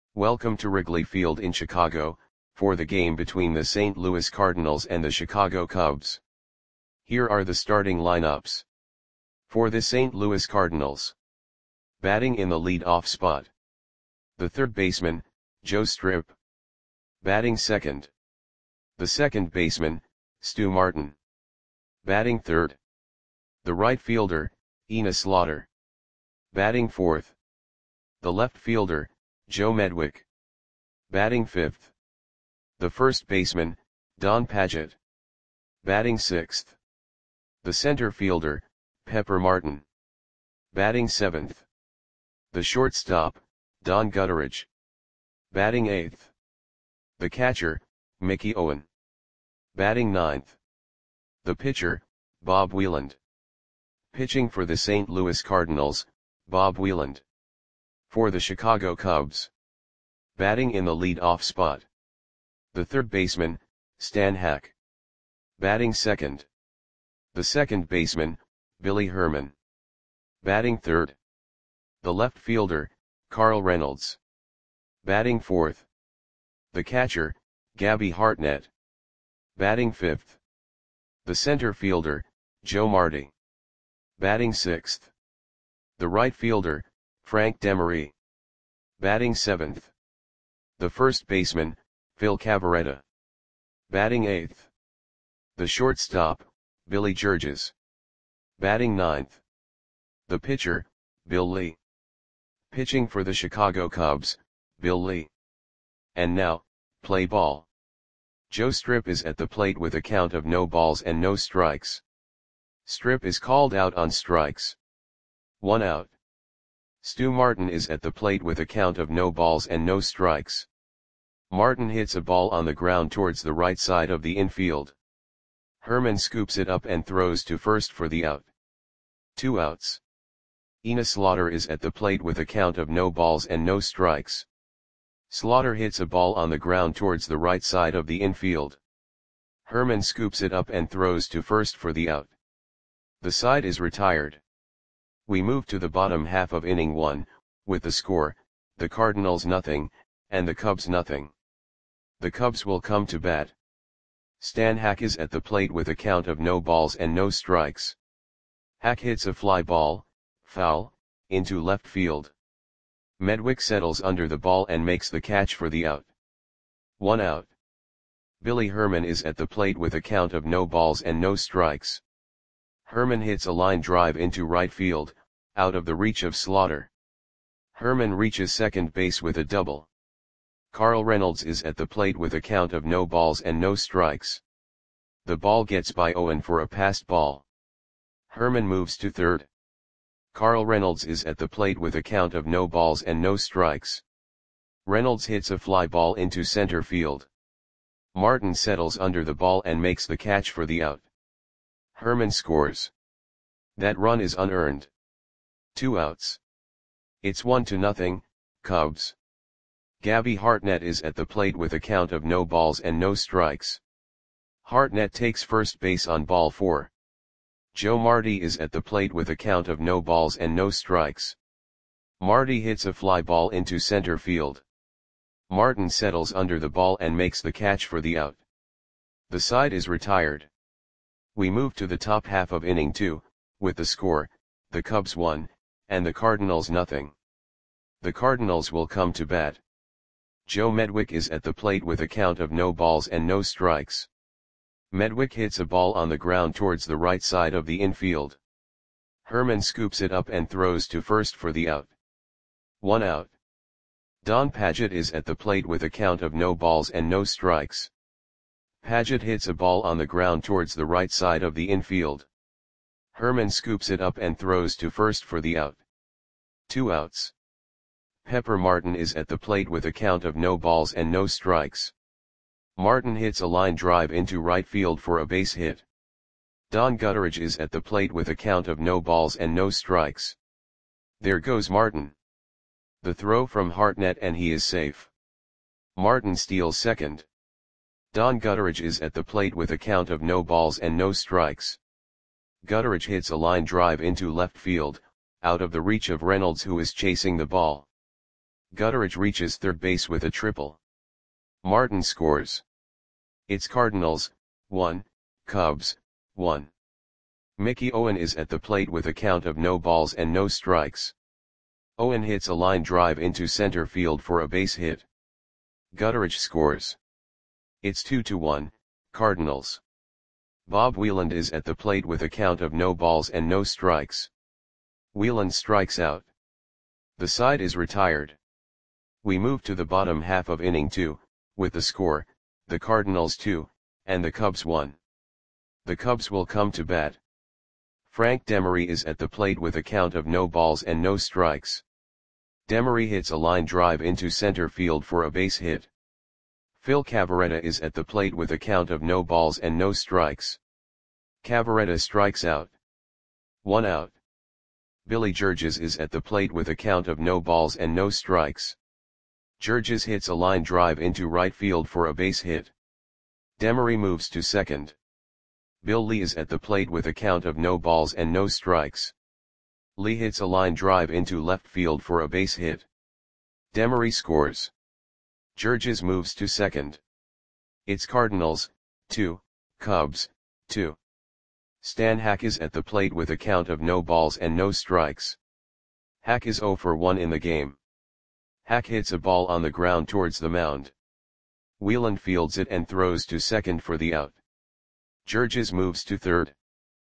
Welcome to Wrigley Field in Chicago, for the game between the St. Louis Cardinals and the Chicago Cubs. Here are the starting lineups. For the St. Louis Cardinals. Batting in the lead-off spot. The third baseman, Joe Strip. Batting second. The second baseman, Stu Martin. Batting third. The right fielder, Enos Slaughter. Batting fourth. The left fielder, Joe Medwick. Batting fifth. The first baseman, Don Padgett. Batting sixth. The center fielder, Pepper Martin. Batting seventh. The shortstop, Don Gutteridge. Batting eighth. The catcher, Mickey Owen. Batting ninth. The pitcher, Bob Wieland. Pitching for the St. Louis Cardinals, Bob Wieland. For the Chicago Cubs. Batting in the lead-off spot. The third baseman, Stan Hack. Batting second. The second baseman, Billy Herman. Batting third. The left fielder, Carl Reynolds. Batting fourth. The catcher, Gabby Hartnett. Batting fifth. The center fielder, Joe Marty. Batting sixth. The right fielder, Frank Demery. Batting seventh. The first baseman, Phil Cavarretta. Batting eighth. The shortstop, Billy Georges. Batting ninth. The pitcher, Bill Lee. Pitching for the Chicago Cubs, Bill Lee. And now, play ball. Joe Strip is at the plate with a count of no balls and no strikes. Strip is called out on strikes. 1 out. Stu Martin is at the plate with a count of no balls and no strikes. Martin hits a ball on the ground towards the right side of the infield. Herman scoops it up and throws to first for the out. 2 outs. Enos Slaughter is at the plate with a count of no balls and no strikes. Slaughter hits a ball on the ground towards the right side of the infield. Herman scoops it up and throws to first for the out. The side is retired. We move to the bottom half of inning 1, with the score, the Cardinals nothing, and the Cubs nothing. The Cubs will come to bat. Stan Hack is at the plate with a count of no balls and no strikes. Hack hits a fly ball, foul, into left field. Medwick settles under the ball and makes the catch for the out. 1 out. Billy Herman is at the plate with a count of no balls and no strikes. Herman hits a line drive into right field, out of the reach of Slaughter. Herman reaches second base with a double. Carl Reynolds is at the plate with a count of no balls and no strikes. The ball gets by Owen for a passed ball. Herman moves to third. Carl Reynolds is at the plate with a count of no balls and no strikes. Reynolds hits a fly ball into center field. Martin settles under the ball and makes the catch for the out. Herman scores. That run is unearned. 2 outs. It's 1-0, Cubs. Gabby Hartnett is at the plate with a count of no balls and no strikes. Hartnett takes first base on ball 4. Joe Marty is at the plate with a count of no balls and no strikes. Marty hits a fly ball into center field. Martin settles under the ball and makes the catch for the out. The side is retired. We move to the top half of inning 2, with the score, the Cubs 1, and the Cardinals nothing. The Cardinals will come to bat. Joe Medwick is at the plate with a count of no balls and no strikes. Medwick hits a ball on the ground towards the right side of the infield. Herman scoops it up and throws to first for the out. 1 out. Don Padgett is at the plate with a count of no balls and no strikes. Padgett hits a ball on the ground towards the right side of the infield. Herman scoops it up and throws to first for the out. 2 outs. Pepper Martin is at the plate with a count of no balls and no strikes. Martin hits a line drive into right field for a base hit. Don Gutteridge is at the plate with a count of no balls and no strikes. There goes Martin. The throw from Hartnett and he is safe. Martin steals second. Don Gutteridge is at the plate with a count of no balls and no strikes. Gutteridge hits a line drive into left field, out of the reach of Reynolds who is chasing the ball. Gutteridge reaches third base with a triple. Martin scores. It's Cardinals, 1, Cubs, 1. Mickey Owen is at the plate with a count of no balls and no strikes. Owen hits a line drive into center field for a base hit. Gutteridge scores. It's 2-1, Cardinals. Bob Wieland is at the plate with a count of no balls and no strikes. Wieland strikes out. The side is retired. We move to the bottom half of inning 2, with the score, the Cardinals 2, and the Cubs 1. The Cubs will come to bat. Frank Demery is at the plate with a count of no balls and no strikes. Demery hits a line drive into center field for a base hit. Phil Cavarretta is at the plate with a count of no balls and no strikes. Cavarretta strikes out. 1 out. Billy Georges is at the plate with a count of no balls and no strikes. Georges hits a line drive into right field for a base hit. Demery moves to second. Bill Lee is at the plate with a count of no balls and no strikes. Lee hits a line drive into left field for a base hit. Demery scores. Georges moves to second. It's Cardinals, 2, Cubs, 2. Stan Hack is at the plate with a count of no balls and no strikes. Hack is 0 for 1 in the game. Hack hits a ball on the ground towards the mound. Wieland fields it and throws to second for the out. Georges moves to third.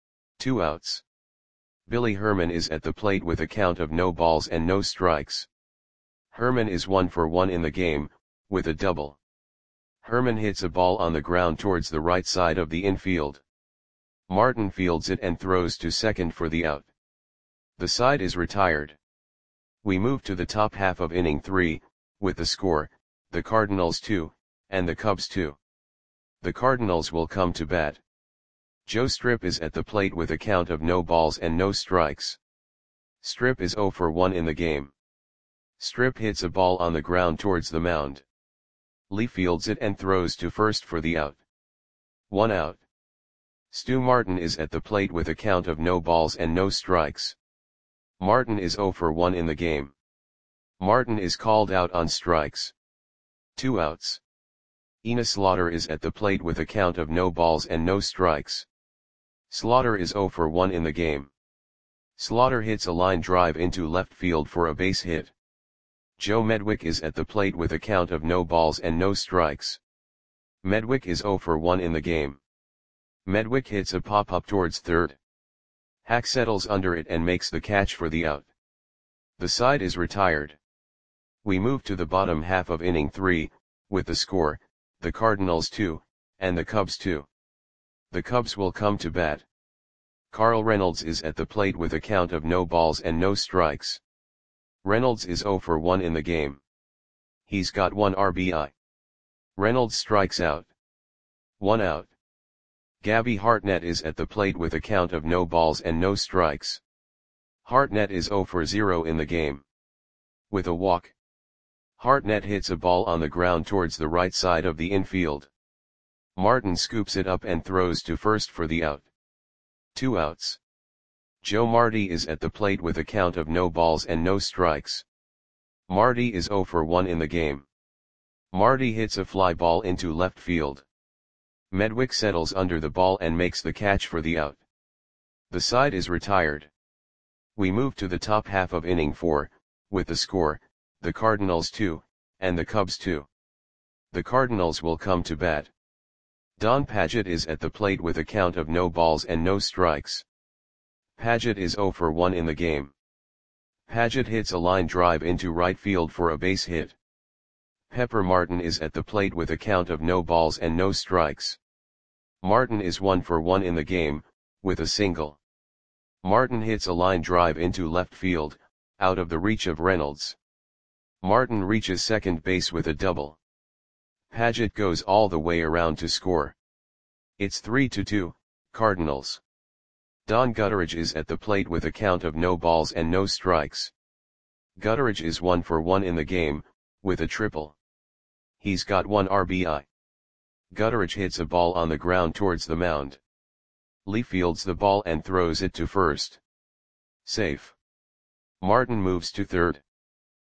2 outs. Billy Herman is at the plate with a count of no balls and no strikes. Herman is 1 for 1 in the game, with a double. Herman hits a ball on the ground towards the right side of the infield. Martin fields it and throws to second for the out. The side is retired. We move to the top half of inning 3, with the score, the Cardinals 2, and the Cubs 2. The Cardinals will come to bat. Joe Strip is at the plate with a count of no balls and no strikes. Strip is 0 for 1 in the game. Strip hits a ball on the ground towards the mound. Lee fields it and throws to first for the out. 1 out. Stu Martin is at the plate with a count of no balls and no strikes. Martin is 0 for 1 in the game. Martin is called out on strikes. 2 outs. Ina Slaughter is at the plate with a count of no balls and no strikes. Slaughter is 0 for 1 in the game. Slaughter hits a line drive into left field for a base hit. Joe Medwick is at the plate with a count of no balls and no strikes. Medwick is 0 for 1 in the game. Medwick hits a pop-up towards third. Hack settles under it and makes the catch for the out. The side is retired. We move to the bottom half of inning 3, with the score, the Cardinals 2, and the Cubs 2. The Cubs will come to bat. Carl Reynolds is at the plate with a count of no balls and no strikes. Reynolds is 0 for 1 in the game. He's got 1 RBI. Reynolds strikes out. 1 out. Gabby Hartnett is at the plate with a count of no balls and no strikes. Hartnett is 0 for 0 in the game. With a walk. Hartnett hits a ball on the ground towards the right side of the infield. Martin scoops it up and throws to first for the out. 2 outs. Joe Marty is at the plate with a count of no balls and no strikes. Marty is 0 for 1 in the game. Marty hits a fly ball into left field. Medwick settles under the ball and makes the catch for the out. The side is retired. We move to the top half of inning 4, with the score, the Cardinals 2, and the Cubs 2. The Cardinals will come to bat. Don Padgett is at the plate with a count of no balls and no strikes. Padgett is 0 for 1 in the game. Padgett hits a line drive into right field for a base hit. Pepper Martin is at the plate with a count of no balls and no strikes. Martin is 1 for 1 in the game, with a single. Martin hits a line drive into left field, out of the reach of Reynolds. Martin reaches second base with a double. Padgett goes all the way around to score. It's 3-2, Cardinals. Don Gutteridge is at the plate with a count of no balls and no strikes. Gutteridge is 1 for 1 in the game, with a triple. He's got 1 RBI. Gutteridge hits a ball on the ground towards the mound. Lee fields the ball and throws it to first. Safe. Martin moves to third.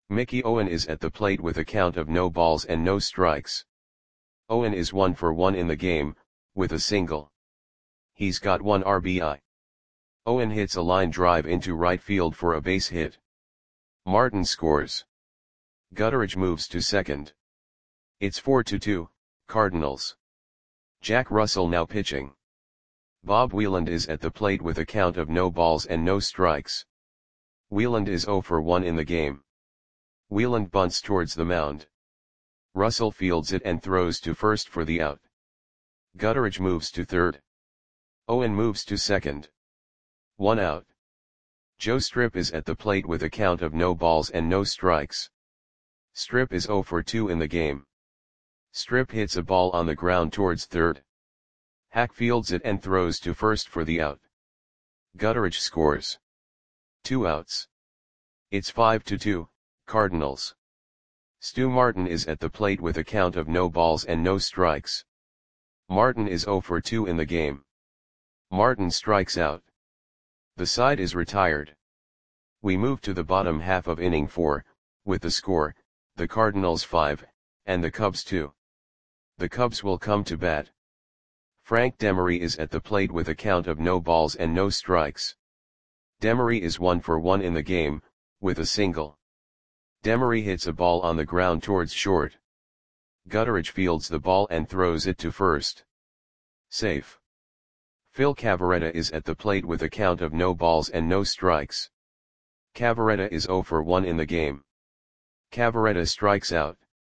Mickey Owen is at the plate with a count of no balls and no strikes. Owen is 1 for 1 in the game, with a single. He's got 1 RBI. Owen hits a line drive into right field for a base hit. Martin scores. Gutteridge moves to second. It's 4-2, Cardinals. Jack Russell now pitching. Bob Wieland is at the plate with a count of no balls and no strikes. Wieland is 0 for 1 in the game. Wieland bunts towards the mound. Russell fields it and throws to first for the out. Gutteridge moves to third. Owen moves to second. 1 out. Joe Strip is at the plate with a count of no balls and no strikes. Strip is 0 for 2 in the game. Strip hits a ball on the ground towards third. Hack fields it and throws to first for the out. Gutteridge scores. 2 outs. It's 5-2, Cardinals. Stu Martin is at the plate with a count of no balls and no strikes. Martin is 0 for 2 in the game. Martin strikes out. The side is retired. We move to the bottom half of inning 4, with the score, the Cardinals 5, and the Cubs 2. The Cubs will come to bat. Frank Demery is at the plate with a count of no balls and no strikes. Demery is 1 for 1 in the game, with a single. Demery hits a ball on the ground towards short. Gutteridge fields the ball and throws it to first. Safe. Phil Cavarretta is at the plate with a count of no balls and no strikes. Cavarretta is 0 for 1 in the game. Cavarretta strikes out.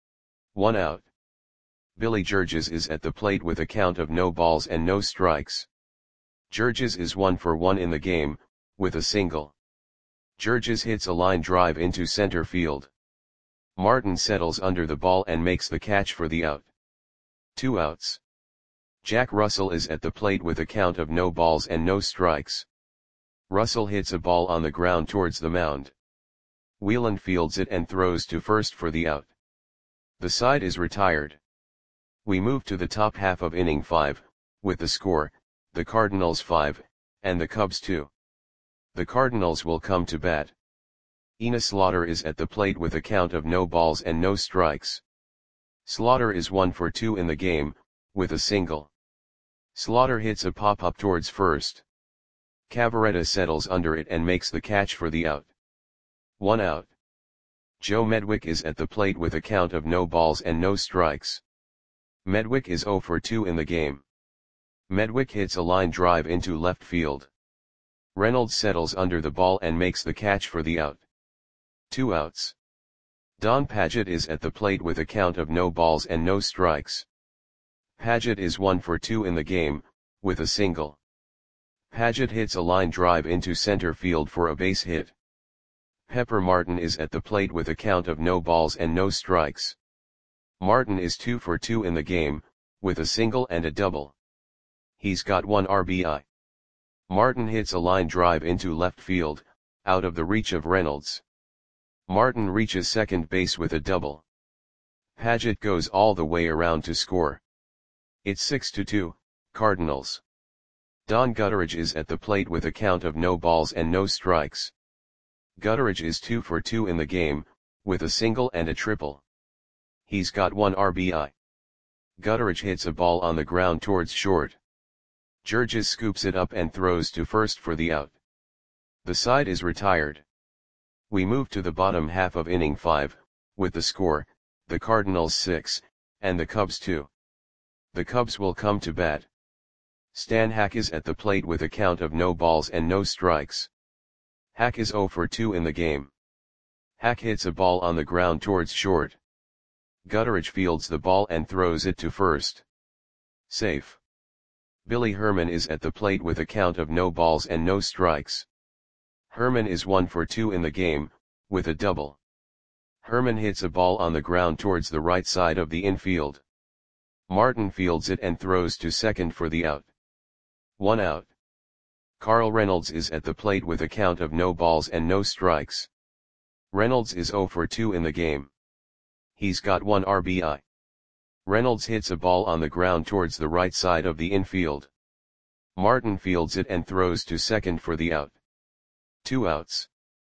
1 out. Billy Georges is at the plate with a count of no balls and no strikes. Georges is 1 for 1 in the game, with a single. Georges hits a line drive into center field. Martin settles under the ball and makes the catch for the out. 2 outs. Jack Russell is at the plate with a count of no balls and no strikes. Russell hits a ball on the ground towards the mound. Wieland fields it and throws to first for the out. The side is retired. We move to the top half of inning 5, with the score, the Cardinals 5, and the Cubs 2. The Cardinals will come to bat. Enos Slaughter is at the plate with a count of no balls and no strikes. Slaughter is 1 for 2 in the game, with a single. Slaughter hits a pop-up towards first. Cavarretta settles under it and makes the catch for the out. 1 out. Joe Medwick is at the plate with a count of no balls and no strikes. Medwick is 0 for 2 in the game. Medwick hits a line drive into left field. Reynolds settles under the ball and makes the catch for the out. 2 outs. Don Padgett is at the plate with a count of no balls and no strikes. Padgett is 1 for 2 in the game, with a single. Padgett hits a line drive into center field for a base hit. Pepper Martin is at the plate with a count of no balls and no strikes. Martin is 2 for 2 in the game, with a single and a double. He's got 1 RBI. Martin hits a line drive into left field, out of the reach of Reynolds. Martin reaches second base with a double. Padgett goes all the way around to score. It's 6-2, Cardinals. Don Gutteridge is at the plate with a count of no balls and no strikes. Gutteridge is 2 for 2 in the game, with a single and a triple. He's got 1 RBI. Gutteridge hits a ball on the ground towards short. Georges scoops it up and throws to first for the out. The side is retired. We move to the bottom half of inning 5, with the score, the Cardinals 6, and the Cubs 2. The Cubs will come to bat. Stan Hack is at the plate with a count of no balls and no strikes. Hack is 0 for 2 in the game. Hack hits a ball on the ground towards short. Gutteridge fields the ball and throws it to first. Safe. Billy Herman is at the plate with a count of no balls and no strikes. Herman is 1 for 2 in the game, with a double. Herman hits a ball on the ground towards the right side of the infield. Martin fields it and throws to second for the out. 1 out. Carl Reynolds is at the plate with a count of no balls and no strikes. Reynolds is 0 for 2 in the game. He's got 1 RBI. Reynolds hits a ball on the ground towards the right side of the infield. Martin fields it and throws to second for the out. 2 outs.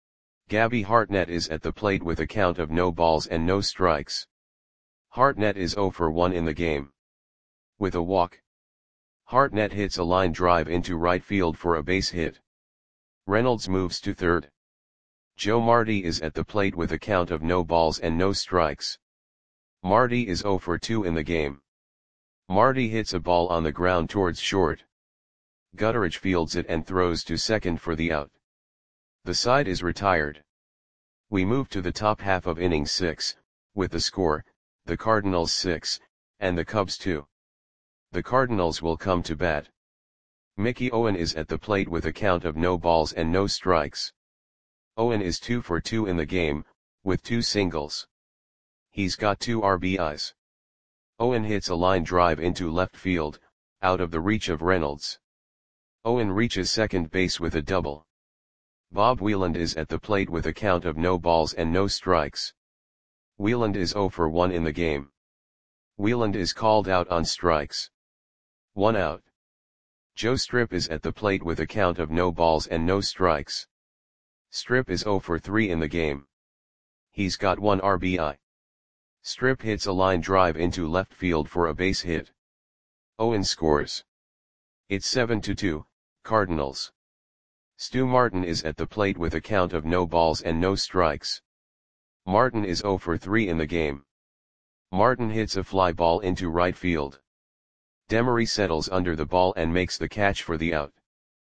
Gabby Hartnett is at the plate with a count of no balls and no strikes. Hartnett is 0 for 1 in the game. With a walk, Hartnett hits a line drive into right field for a base hit. Reynolds moves to third. Joe Marti is at the plate with a count of no balls and no strikes. Marti is 0 for 2 in the game. Marti hits a ball on the ground towards short. Gutteridge fields it and throws to second for the out. The side is retired. We move to the top half of inning 6, with the score, the Cardinals 6, and the Cubs 2. The Cardinals will come to bat. Mickey Owen is at the plate with a count of no balls and no strikes. Owen is 2 for 2 in the game, with 2 singles. He's got 2 RBIs. Owen hits a line drive into left field, out of the reach of Reynolds. Owen reaches second base with a double. Bob Wieland is at the plate with a count of no balls and no strikes. Wieland is 0 for 1 in the game. Wieland is called out on strikes. 1 out. Joe Strip is at the plate with a count of no balls and no strikes. Strip is 0 for 3 in the game. He's got 1 RBI. Strip hits a line drive into left field for a base hit. Owen scores. It's 7-2, Cardinals. Stu Martin is at the plate with a count of no balls and no strikes. Martin is 0 for 3 in the game. Martin hits a fly ball into right field. Demery settles under the ball and makes the catch for the out.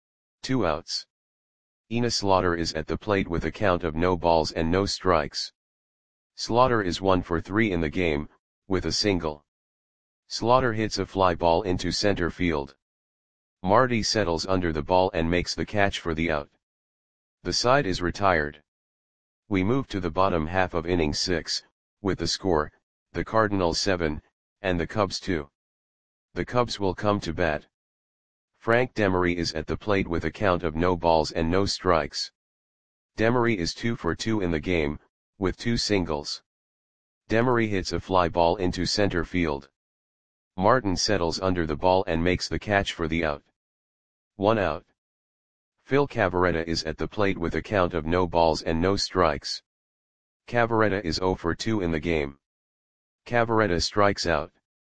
2 outs. Enos Slaughter is at the plate with a count of no balls and no strikes. Slaughter is 1 for 3 in the game, with a single. Slaughter hits a fly ball into center field. Marty settles under the ball and makes the catch for the out. The side is retired. We move to the bottom half of inning 6, with the score, the Cardinals 7, and the Cubs 2. The Cubs will come to bat. Frank Demery is at the plate with a count of no balls and no strikes. Demery is 2 for 2 in the game, with 2 singles. Demery hits a fly ball into center field. Martin settles under the ball and makes the catch for the out. 1 out. Phil Cavarretta is at the plate with a count of no balls and no strikes. Cavarretta is 0 for 2 in the game. Cavarretta strikes out.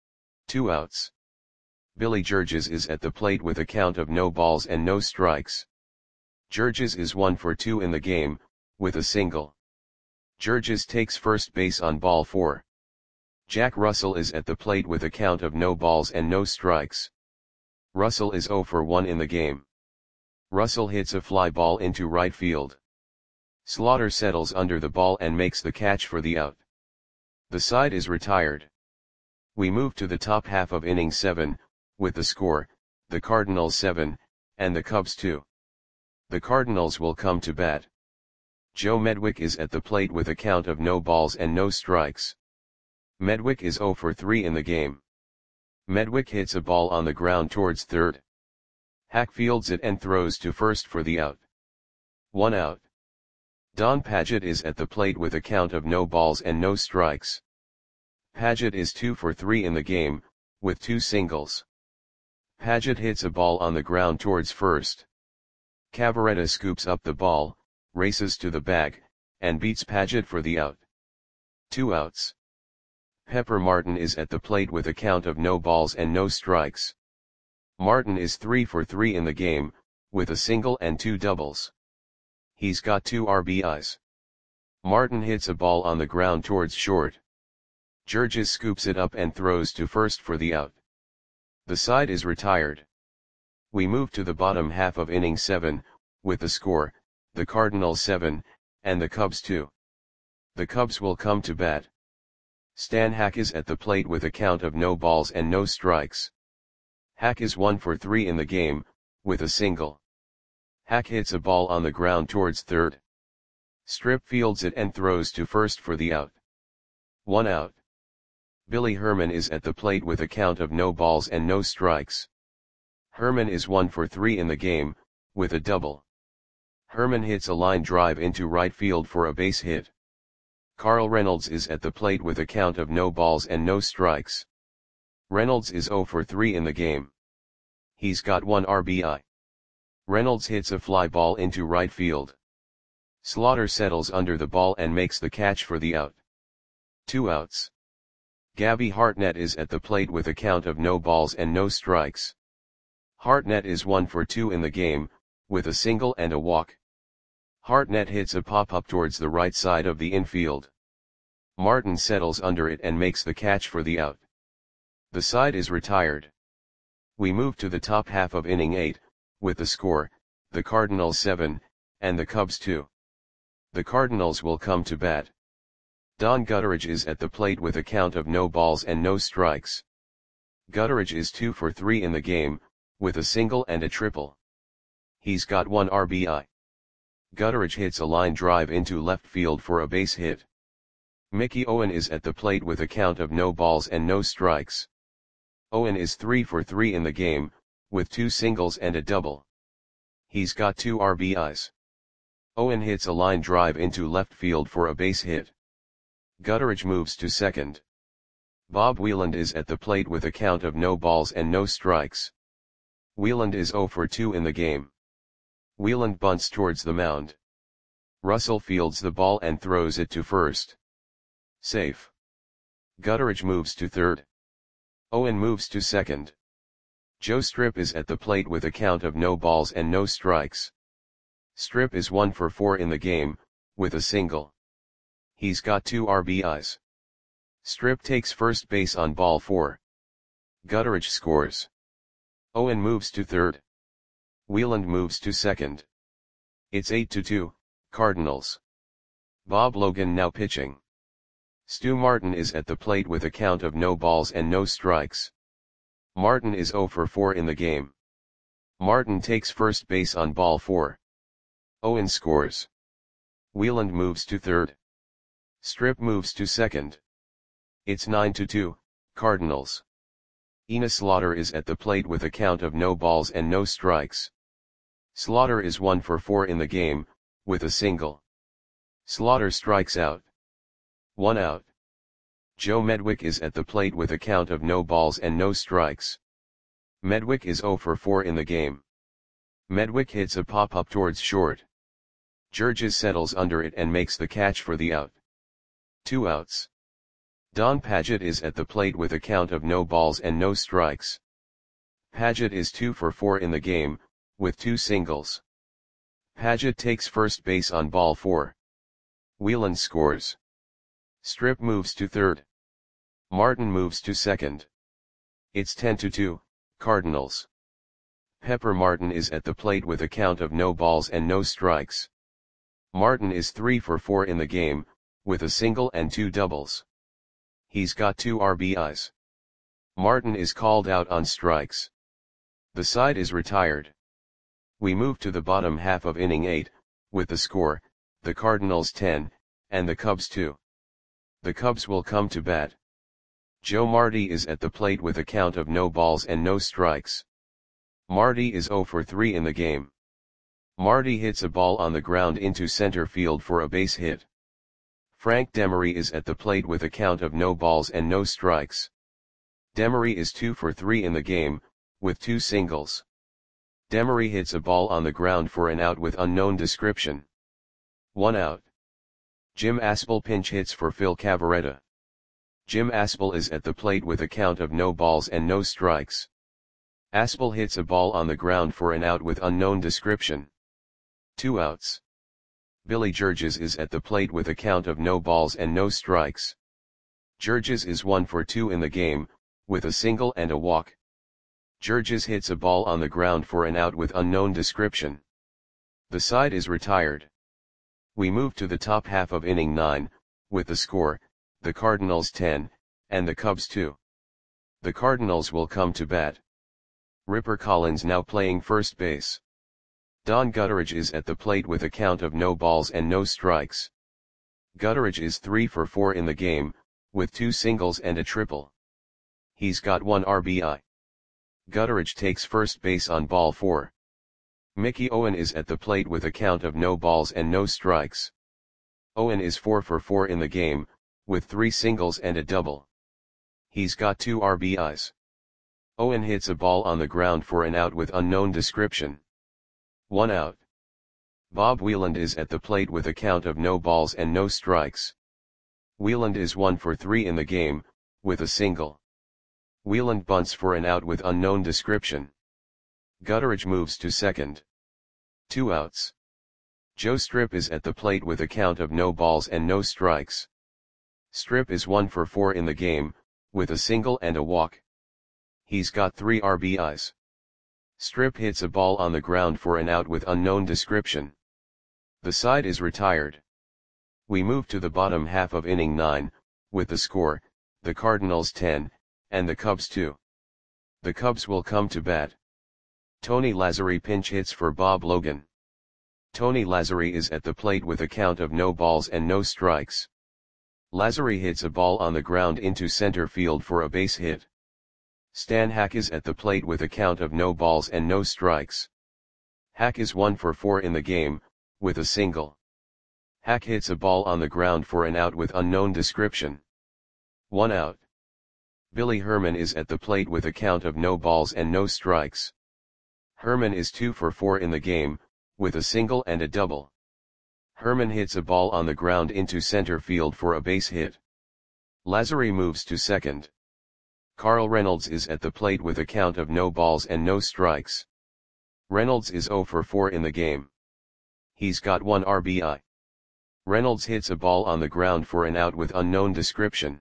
2 outs. Billy Georges is at the plate with a count of no balls and no strikes. Georges is 1 for 2 in the game, with a single. Georges takes first base on ball 4. Jack Russell is at the plate with a count of no balls and no strikes. Russell is 0 for 1 in the game. Russell hits a fly ball into right field. Slaughter settles under the ball and makes the catch for the out. The side is retired. We move to the top half of inning 7, with the score, the Cardinals 7, and the Cubs 2. The Cardinals will come to bat. Joe Medwick is at the plate with a count of no balls and no strikes. Medwick is 0 for 3 in the game. Medwick hits a ball on the ground towards third. Hack fields it and throws to first for the out. 1 out. Don Padgett is at the plate with a count of no balls and no strikes. Padgett is 2 for 3 in the game, with 2 singles. Padgett hits a ball on the ground towards first. Cavarretta scoops up the ball, races to the bag, and beats Padgett for the out. 2 outs. Pepper Martin is at the plate with a count of no balls and no strikes. Martin is 3 for 3 in the game, with a single and 2 doubles. He's got 2 RBIs. Martin hits a ball on the ground towards short. Georges scoops it up and throws to first for the out. The side is retired. We move to the bottom half of inning 7, with the score, the Cardinals 7, and the Cubs 2. The Cubs will come to bat. Stan Hack is at the plate with a count of no balls and no strikes. Hack is 1 for 3 in the game, with a single. Hack hits a ball on the ground towards third. Strip fields it and throws to first for the out. 1 out. Billy Herman is at the plate with a count of no balls and no strikes. Herman is 1 for 3 in the game, with a double. Herman hits a line drive into right field for a base hit. Carl Reynolds is at the plate with a count of no balls and no strikes. Reynolds is 0 for 3 in the game. He's got 1 RBI. Reynolds hits a fly ball into right field. Slaughter settles under the ball and makes the catch for the out. 2 outs. Gabby Hartnett is at the plate with a count of no balls and no strikes. Hartnett is 1 for 2 in the game, with a single and a walk. Hartnett hits a pop-up towards the right side of the infield. Martin settles under it and makes the catch for the out. The side is retired. We move to the top half of inning 8, with the score, the Cardinals 7, and the Cubs 2. The Cardinals will come to bat. Don Gutteridge is at the plate with a count of no balls and no strikes. Gutteridge is 2 for 3 in the game, with a single and a triple. He's got 1 RBI. Gutteridge hits a line drive into left field for a base hit. Mickey Owen is at the plate with a count of no balls and no strikes. Owen is 3 for 3 in the game, with 2 singles and a double. He's got 2 RBIs. Owen hits a line drive into left field for a base hit. Gutteridge moves to second. Bob Wieland is at the plate with a count of no balls and no strikes. Wieland is 0 for 2 in the game. Wieland bunts towards the mound. Russell fields the ball and throws it to first. Safe. Gutteridge moves to third. Owen moves to second. Joe Strip is at the plate with a count of no balls and no strikes. Strip is 1 for 4 in the game, with a single. He's got 2 RBIs. Strip takes first base on ball 4. Gutteridge scores. Owen moves to third. Wieland moves to second. It's 8-2, Cardinals. Bob Logan now pitching. Stu Martin is at the plate with a count of no balls and no strikes. Martin is 0 for 4 in the game. Martin takes first base on ball 4. Owen scores. Wieland moves to third. Strip moves to second. It's 9-2, Cardinals. Enos Slaughter is at the plate with a count of no balls and no strikes. Slaughter is 1 for 4 in the game, with a single. Slaughter strikes out. 1 out. Joe Medwick is at the plate with a count of no balls and no strikes. Medwick is 0 for 4 in the game. Medwick hits a pop-up towards short. Georges settles under it and makes the catch for the out. 2 outs. Don Padgett is at the plate with a count of no balls and no strikes. Padgett is 2 for 4 in the game, with 2 singles. Padgett takes first base on ball 4. Wieland scores. Strip moves to third. Martin moves to second. It's 10-2, Cardinals. Pepper Martin is at the plate with a count of no balls and no strikes. Martin is 3 for 4 in the game, with a single and 2 doubles. He's got 2 RBIs. Martin is called out on strikes. The side is retired. We move to the bottom half of inning 8, with the score, the Cardinals 10, and the Cubs 2. The Cubs will come to bat. Joe Marty is at the plate with a count of no balls and no strikes. Marty is 0 for 3 in the game. Marty hits a ball on the ground into center field for a base hit. Frank Demery is at the plate with a count of no balls and no strikes. Demery is 2 for 3 in the game, with 2 singles. Demery hits a ball on the ground for an out with unknown description. 1 out. Jim Aspel pinch hits for Phil Cavarretta. Jim Aspel is at the plate with a count of no balls and no strikes. Aspel hits a ball on the ground for an out with unknown description. 2 outs. Billy Georges is at the plate with a count of no balls and no strikes. Georges is 1 for 2 in the game, with a single and a walk. Georges hits a ball on the ground for an out with unknown description. The side is retired. We move to the top half of inning 9, with the score, the Cardinals 10, and the Cubs 2. The Cardinals will come to bat. Ripper Collins now playing first base. Don Gutteridge is at the plate with a count of no balls and no strikes. Gutteridge is 3 for 4 in the game, with 2 singles and a triple. He's got 1 RBI. Gutteridge takes first base on ball 4. Mickey Owen is at the plate with a count of no balls and no strikes. Owen is 4 for 4 in the game, with 3 singles and a double. He's got 2 RBIs. Owen hits a ball on the ground for an out with unknown description. 1 out. Bob Wieland is at the plate with a count of no balls and no strikes. Wieland is 1 for 3 in the game, with a single. Wieland bunts for an out with unknown description. Gutteridge moves to second. 2 outs. Joe Strip is at the plate with a count of no balls and no strikes. Strip is 1 for 4 in the game, with a single and a walk. He's got 3 RBIs. Strip hits a ball on the ground for an out with unknown description. The side is retired. We move to the bottom half of inning 9, with the score, the Cardinals 10, and the Cubs 2. The Cubs will come to bat. Tony Lazzeri pinch hits for Bob Logan. Tony Lazzeri is at the plate with a count of no balls and no strikes. Lazzeri hits a ball on the ground into center field for a base hit. Stan Hack is at the plate with a count of no balls and no strikes. Hack is 1 for 4 in the game, with a single. Hack hits a ball on the ground for an out with unknown description. 1 out. Billy Herman is at the plate with a count of no balls and no strikes. Herman is 2 for 4 in the game, with a single and a double. Herman hits a ball on the ground into center field for a base hit. Lazzeri moves to second. Carl Reynolds is at the plate with a count of no balls and no strikes. Reynolds is 0 for 4 in the game. He's got 1 RBI. Reynolds hits a ball on the ground for an out with unknown description.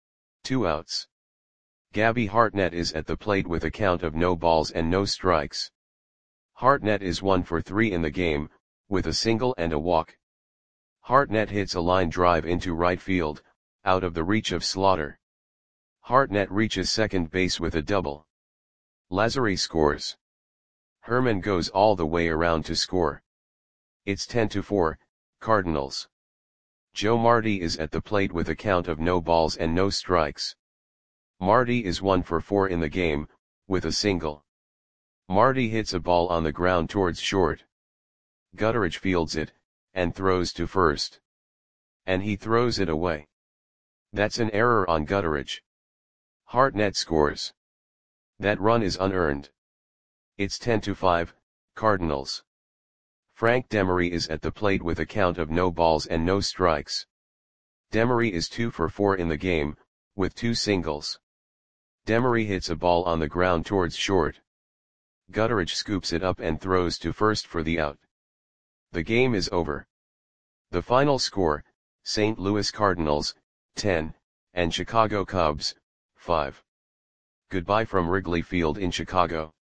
2 outs. Gabby Hartnett is at the plate with a count of no balls and no strikes. Hartnett is 1 for 3 in the game, with a single and a walk. Hartnett hits a line drive into right field, out of the reach of Slaughter. Hartnett reaches second base with a double. Lazzeri scores. Herman goes all the way around to score. It's 10-4, Cardinals. Joe Marti is at the plate with a count of no balls and no strikes. Marti is 1 for 4 in the game, with a single. Marti hits a ball on the ground towards short. Gutteridge fields it, and throws to first. And he throws it away. That's an error on Gutteridge. Hartnett scores. That run is unearned. It's 10-5, Cardinals. Frank Demery is at the plate with a count of no balls and no strikes. Demery is 2 for 4 in the game, with 2 singles. Demery hits a ball on the ground towards short. Gutteridge scoops it up and throws to first for the out. The game is over. The final score, St. Louis Cardinals, 10, and Chicago Cubs, 5. Goodbye from Wrigley Field in Chicago.